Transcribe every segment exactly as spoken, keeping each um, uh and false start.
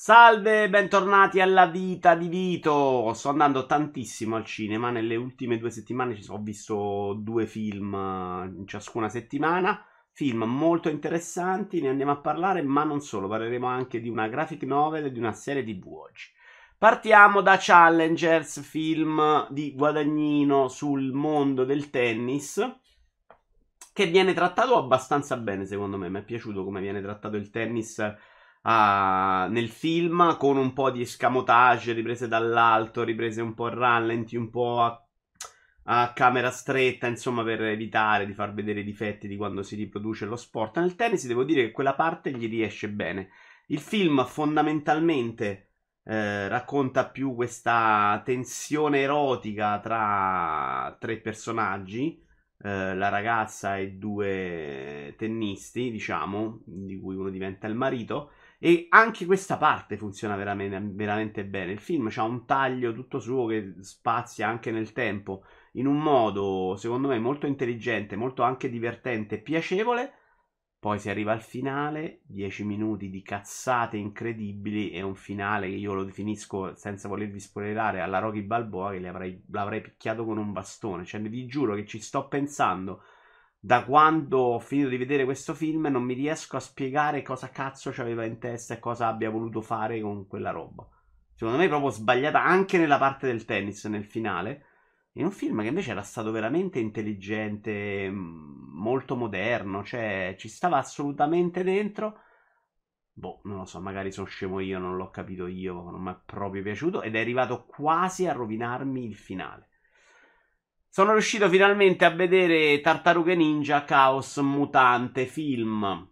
Salve, bentornati alla vita di Vito. Sto andando tantissimo al cinema. Nelle ultime due settimane ci so- ho visto due film eh, in ciascuna settimana. Film molto interessanti, ne andiamo a parlare, ma non solo. Parleremo anche di una graphic novel e di una serie T V oggi. Partiamo da Challengers, film di Guadagnino sul mondo del tennis, che viene trattato abbastanza bene, secondo me. Mi è piaciuto come viene trattato il tennis ah, nel film, con un po' di escamotage, riprese dall'alto, riprese un po' a rallenti, un po' a, a camera stretta, insomma, per evitare di far vedere i difetti di quando si riproduce lo sport. Nel tennis devo dire che quella parte gli riesce bene. Il film fondamentalmente eh, racconta più questa tensione erotica tra tre personaggi, eh, la ragazza e due tennisti, diciamo, di cui uno diventa il marito. E anche questa parte funziona veramente, veramente bene. Il film ha un taglio tutto suo che spazia anche nel tempo in un modo, secondo me, molto intelligente, molto anche divertente e piacevole. Poi si arriva al finale, dieci minuti di cazzate incredibili e un finale che io lo definisco, senza volervi spoilerare, alla Rocky Balboa, che avrei, l'avrei picchiato con un bastone. Cioè, vi giuro che ci sto pensando da quando ho finito di vedere questo film e non mi riesco a spiegare cosa cazzo c'aveva in testa e cosa abbia voluto fare con quella roba. Secondo me è proprio sbagliata anche nella parte del tennis, nel finale. In un film che invece era stato veramente intelligente, mh, molto moderno, cioè ci stava assolutamente dentro. Boh, non lo so, magari sono scemo io, non l'ho capito io, non mi è proprio piaciuto ed è arrivato quasi a rovinarmi il finale. Sono riuscito finalmente a vedere Tartarughe Ninja Chaos Mutante, film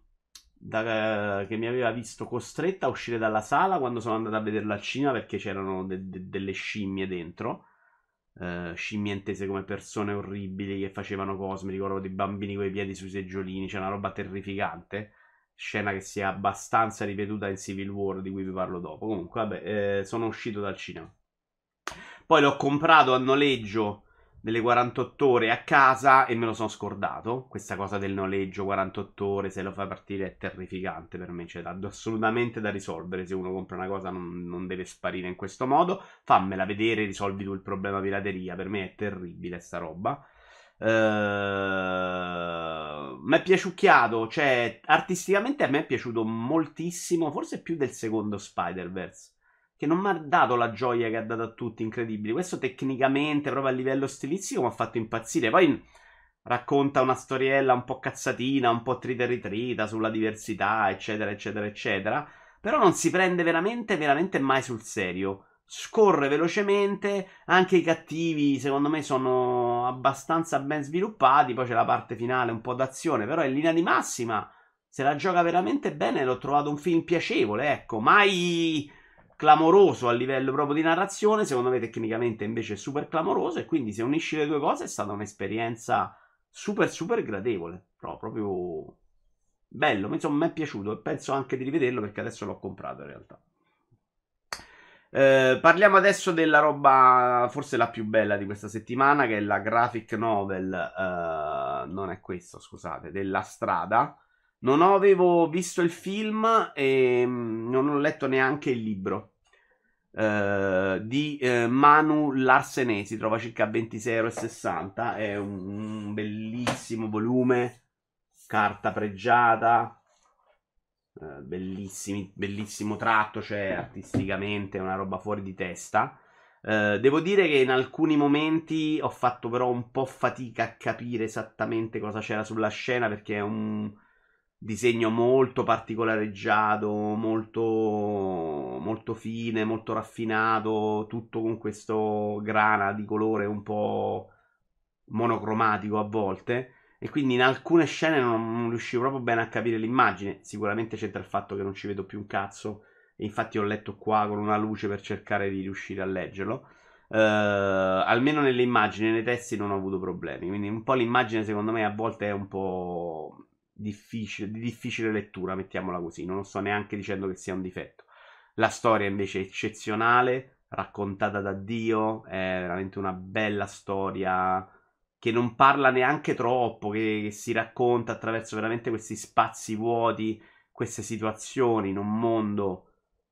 da- che mi aveva visto costretta a uscire dalla sala quando sono andato a vederlo al cinema perché c'erano de- de- delle scimmie dentro. Eh, scimmie intese come persone orribili che facevano cose. Mi ricordo dei bambini con i piedi sui seggiolini. C'è una roba terrificante. Scena che si è abbastanza ripetuta in Civil War, di cui vi parlo dopo. Comunque, vabbè, eh, sono uscito dal cinema. Poi l'ho comprato a noleggio delle quarantotto ore a casa e me lo sono scordato. Questa cosa del noleggio quarantotto ore, se lo fai partire, è terrificante per me. C'è assolutamente da risolvere. Se uno compra una cosa, non, non deve sparire in questo modo. Fammela vedere, risolvi tu il problema pirateria. Per me è terribile sta roba. Uh, mi è piaciucchiato, cioè artisticamente a me è piaciuto moltissimo, forse più del secondo Spider-Verse, che non mi ha dato la gioia che ha dato a tutti, incredibili. Questo tecnicamente, proprio a livello stilistico, mi ha fatto impazzire. Poi racconta una storiella un po' cazzatina, un po' trita e ritrita sulla diversità, eccetera, eccetera, eccetera. Però non si prende veramente, veramente mai sul serio. Scorre velocemente, anche i cattivi secondo me sono abbastanza ben sviluppati, poi c'è la parte finale un po' d'azione, però in linea di massima se la gioca veramente bene, l'ho trovato un film piacevole, ecco, mai clamoroso a livello proprio di narrazione, secondo me tecnicamente invece è super clamoroso e quindi se unisci le due cose è stata un'esperienza super super gradevole, no, proprio bello, insomma mi è piaciuto e penso anche di rivederlo perché adesso l'ho comprato in realtà. Eh, parliamo adesso della roba, forse la più bella di questa settimana, che è la graphic novel, eh, non è questo, scusate, della strada. Non avevo visto il film e mm, non ho letto neanche il libro. Eh, di eh, Manu Larsenet, si trova circa a ventisei euro e sessanta. È un, un bellissimo volume, carta pregiata, eh, bellissimi, bellissimo tratto, cioè artisticamente è una roba fuori di testa. Eh, devo dire che in alcuni momenti ho fatto però un po' fatica a capire esattamente cosa c'era sulla scena perché è un disegno molto particolareggiato, molto, molto fine, molto raffinato, tutto con questo grana di colore un po' monocromatico a volte. E quindi in alcune scene non, non riuscivo proprio bene a capire l'immagine. Sicuramente c'entra il fatto che non ci vedo più un cazzo. E infatti ho letto qua con una luce per cercare di riuscire a leggerlo. Uh, almeno nelle immagini, nei testi non ho avuto problemi. Quindi un po' l'immagine, secondo me, a volte è un po' difficile, di difficile lettura, mettiamola così. Non sto neanche dicendo che sia un difetto. La storia invece è eccezionale, raccontata da Dio. È veramente una bella storia che non parla neanche troppo, che, che si racconta attraverso veramente questi spazi vuoti, queste situazioni in un mondo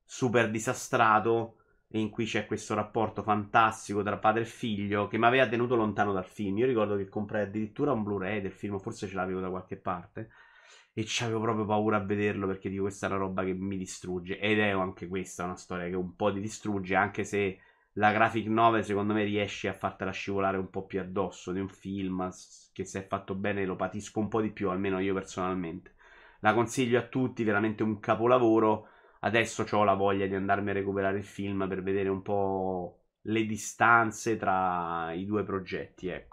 super disastrato, e in cui c'è questo rapporto fantastico tra padre e figlio che mi aveva tenuto lontano dal film. Io ricordo che comprai addirittura un Blu-ray del film, forse ce l'avevo da qualche parte, e c'avevo proprio paura a vederlo perché dico questa è una roba che mi distrugge. Ed è anche questa una storia che un po' ti distrugge, anche se la graphic novel secondo me riesce a fartela scivolare un po' più addosso di un film che, se è fatto bene, lo patisco un po' di più, almeno io personalmente. La consiglio a tutti, veramente un capolavoro. Adesso ho la voglia di andarmi a recuperare il film per vedere un po' le distanze tra i due progetti, ecco.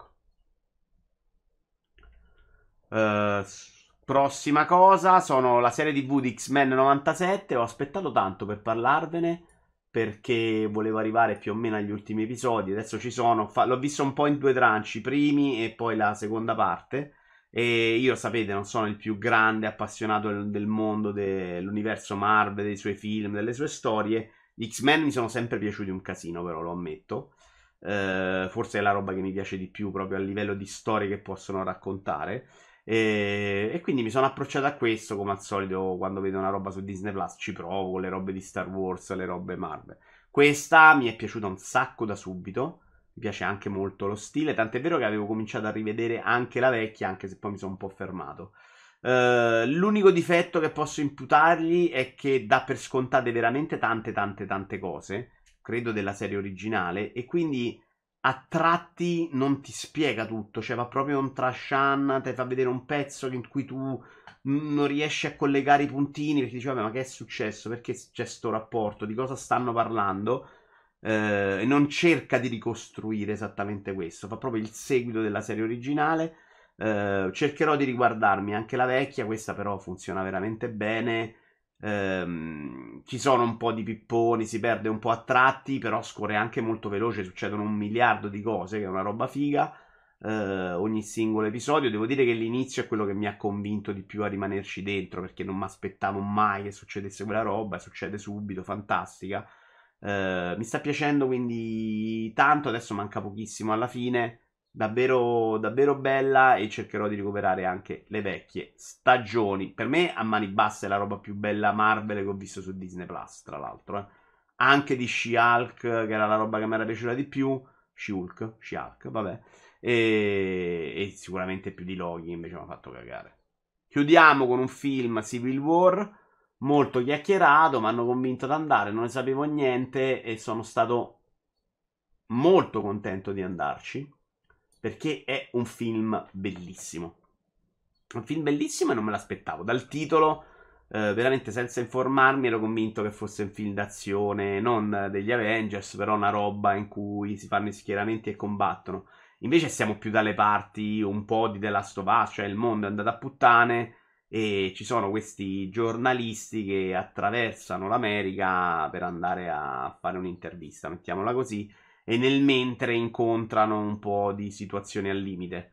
Uh, prossima cosa sono la serie tivù di X-Men novantasette. Ho aspettato tanto per parlarvene perché volevo arrivare più o meno agli ultimi episodi. Adesso ci sono. Fa- l'ho visto un po' in due tranci, i primi e poi la seconda parte. E io, sapete, non sono il più grande appassionato del, del mondo dell'universo Marvel, dei suoi film, delle sue storie. Gli X-Men mi sono sempre piaciuti un casino, però lo ammetto. Uh, forse è la roba che mi piace di più proprio a livello di storie che possono raccontare. E, e quindi mi sono approcciato a questo, come al solito, quando vedo una roba su Disney Plus ci provo, le robe di Star Wars, le robe Marvel. Questa mi è piaciuta un sacco da subito, mi piace anche molto lo stile, tant'è vero che avevo cominciato a rivedere anche la vecchia, anche se poi mi sono un po' fermato. Uh, l'unico difetto che posso imputargli è che dà per scontate veramente tante tante tante cose, credo della serie originale, e quindi a tratti non ti spiega tutto, cioè va proprio un trashan, ti fa vedere un pezzo in cui tu non riesci a collegare i puntini perché dici vabbè, ma che è successo, perché c'è sto rapporto, di cosa stanno parlando, eh, e non cerca di ricostruire esattamente questo, fa proprio il seguito della serie originale. Eh, cercherò di riguardarmi anche la vecchia, questa però funziona veramente bene. Ehm, ci sono un po' di pipponi, si perde un po' a tratti, però scorre anche molto veloce, succedono un miliardo di cose, che è una roba figa. Eh, ogni singolo episodio. Devo dire che l'inizio è quello che mi ha convinto di più a rimanerci dentro, perché non mi aspettavo mai che succedesse quella roba, succede subito, fantastica. Eh, mi sta piacendo quindi tanto, adesso manca pochissimo alla fine. Davvero, davvero bella, e cercherò di recuperare anche le vecchie stagioni. Per me, a mani basse, è la roba più bella Marvel che ho visto su Disney Plus, tra l'altro. Eh. Anche di She-Hulk, che era la roba che mi era piaciuta di più. She-Hulk, She-Hulk, vabbè. E, e sicuramente più di Loki, invece mi ha fatto cagare. Chiudiamo con un film, Civil War, molto chiacchierato, mi hanno convinto ad andare, non ne sapevo niente e sono stato molto contento di andarci, perché è un film bellissimo. Un film bellissimo e non me l'aspettavo. Dal titolo, eh, veramente senza informarmi, ero convinto che fosse un film d'azione, non degli Avengers, però una roba in cui si fanno i schieramenti e combattono. Invece siamo più dalle parti un po' di The Last of Us, cioè il mondo è andato a puttane e ci sono questi giornalisti che attraversano l'America per andare a fare un'intervista, mettiamola così, e nel mentre incontrano un po' di situazioni al limite.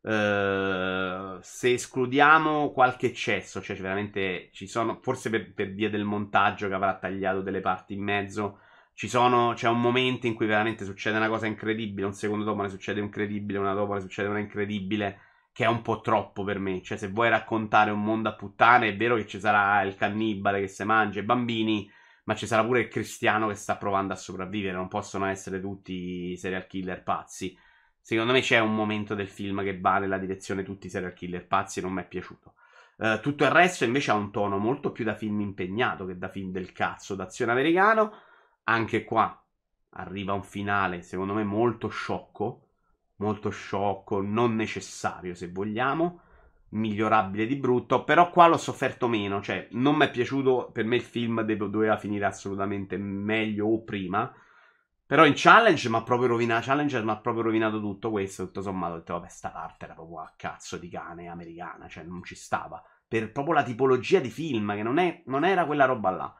Uh, se escludiamo qualche eccesso, cioè veramente ci sono, forse per, per via del montaggio che avrà tagliato delle parti in mezzo, ci sono, c'è un momento in cui veramente succede una cosa incredibile, un secondo dopo ne succede un incredibile, una dopo ne succede una incredibile, che è un po' troppo per me. Cioè, se vuoi raccontare un mondo a puttane, è vero che ci sarà il cannibale che se mangia i bambini, ma ci sarà pure il cristiano che sta provando a sopravvivere, non possono essere tutti serial killer pazzi. Secondo me c'è un momento del film che va nella direzione tutti i serial killer pazzi e non mi è piaciuto. Uh, tutto il resto invece ha un tono molto più da film impegnato che da film del cazzo d'azione americano. Anche qua arriva un finale, secondo me, molto sciocco. Molto sciocco, non necessario se vogliamo. Migliorabile di brutto. Però qua l'ho sofferto meno. Cioè, non mi è piaciuto. Per me il film doveva finire assolutamente meglio o prima. Però in Challenge mi ha proprio rovinato. Challenger mi ha proprio rovinato tutto questo. Tutto sommato ho detto, vabbè, sta parte era proprio a cazzo di cane americana. Cioè, non ci stava. Per proprio la tipologia di film, che non, è, non era quella roba là.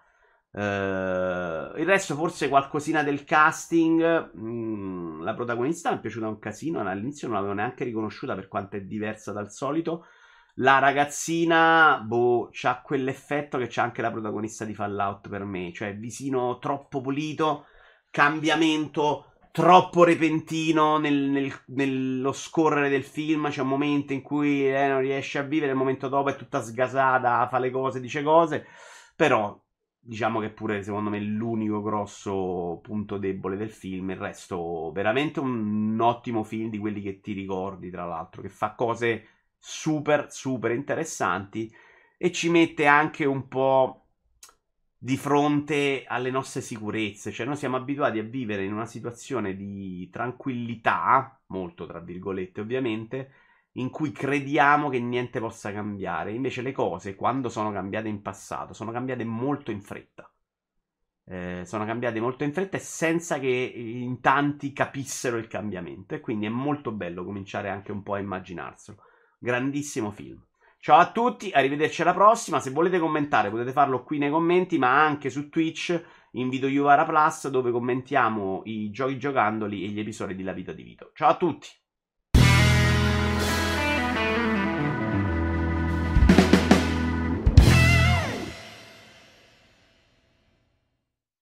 Uh, il resto forse qualcosina del casting. mm, La protagonista mi è piaciuta un casino. All'inizio non l'avevo neanche riconosciuta per quanto è diversa dal solito. La ragazzina, boh, c'ha quell'effetto che c'ha anche la protagonista di Fallout per me. Cioè visino troppo pulito, cambiamento troppo repentino nel, nel, nello scorrere del film. C'è un momento in cui lei non riesce a vivere, il momento dopo è tutta sgasata, fa le cose, dice cose. Però diciamo che pure secondo me l'unico grosso punto debole del film. Il resto veramente un, un ottimo film, di quelli che ti ricordi, tra l'altro, che fa cose super super interessanti e ci mette anche un po' di fronte alle nostre sicurezze. Cioè noi siamo abituati a vivere in una situazione di tranquillità, molto tra virgolette ovviamente, in cui crediamo che niente possa cambiare. Invece le cose, quando sono cambiate in passato, sono cambiate molto in fretta. Eh, sono cambiate molto in fretta e senza che in tanti capissero il cambiamento. E quindi è molto bello cominciare anche un po' a immaginarselo. Grandissimo film. Ciao a tutti, arrivederci alla prossima. Se volete commentare potete farlo qui nei commenti, ma anche su Twitch in Vito Juvara Plus, dove commentiamo i giochi giocandoli e gli episodi di La Vita di Vito. Ciao a tutti.